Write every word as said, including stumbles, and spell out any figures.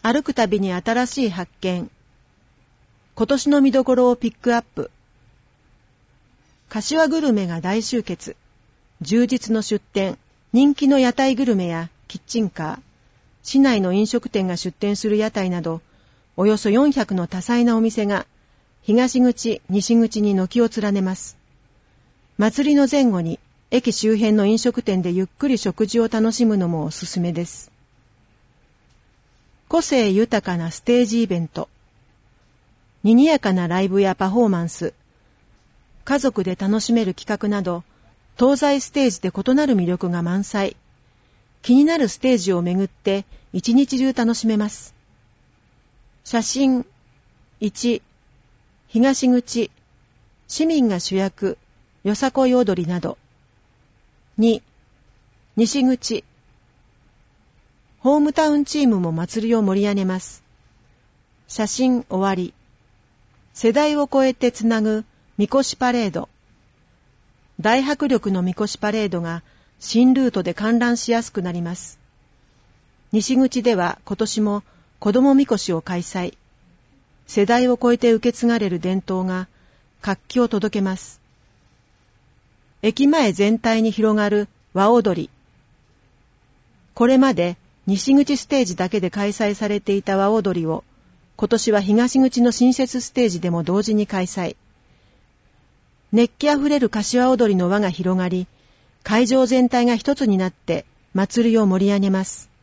歩くたびに新しい発見。今年の見どころをピックアップ。柏グルメが大集結。充実の出店。人気の屋台グルメやキッチンカー。市内の飲食店が出店する屋台など、およそよんひゃくの多彩なお店が、東口、西口に軒を連ねます。祭りの前後に、駅周辺の飲食店でゆっくり食事を楽しむのもおすすめです。個性豊かなステージイベント。賑やかなライブやパフォーマンス。家族で楽しめる企画など、東西ステージで異なる魅力が満載。気になるステージを巡って一日中楽しめます。写真。いち、東口、市民が主役、よさこい踊りなど。に、西口、ホームタウンチームも祭りを盛り上げます。写真終わり。世代を超えてつなぐみこしパレード。大迫力のみこしパレードが新ルートで観覧しやすくなります。西口では今年も子どもみこしを開催。世代を超えて受け継がれる伝統が活気を届けます。駅前全体に広がる和踊り。これまで西口ステージだけで開催されていた和踊りを今年は東口の新設ステージでも同時に開催。熱気あふれる柏踊りの輪が広がり、会場全体が一つになって祭りを盛り上げます。